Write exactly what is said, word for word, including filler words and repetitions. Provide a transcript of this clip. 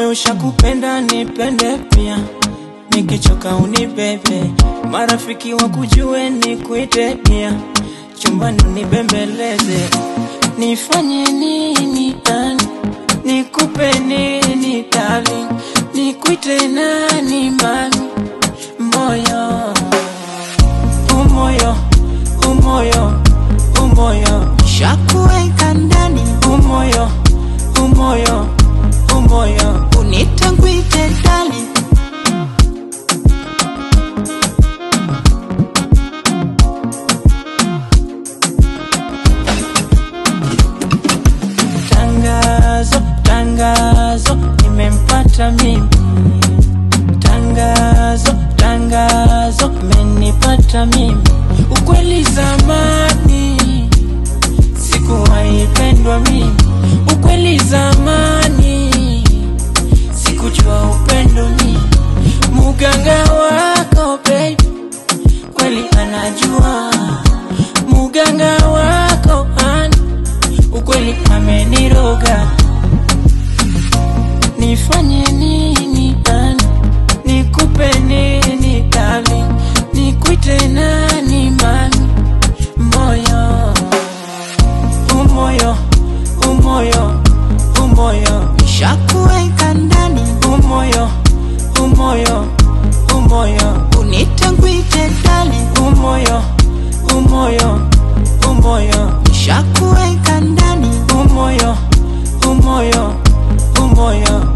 Moyo ushakupenda nipende pia, nikichoka unibebe, marafiki wakujue nikuite pia, chumbani unibembeleze. Nifanye nini tani, nikupe nini darling, nikuite nani mami? Moyo, umoyo, umoyo, umoyo shakuweka ndani. Umoyo, umoyo, umoyo unitangwite dali. Tangazo, tangazo nimempata mimi. Tangazo, tangazo menipata mimi. Ukweli zamani sikuwaipendwa mimi. Ukweli zamani sikujua upendo mimi. Muganga wako baby kweli anajua. Muganga wako ani ukweli ameniroga. Nifanye nini ani, nikupe nini darling, nikuite nani mami? Moyo, umoyo, umoyo, umoyo shakuweka ndani. Umoyo, umoyo, umoyo unitangwite dali. Umoyo, umoyo, umoyo shakuweka ndani. Umoyo, umoyo, umoyo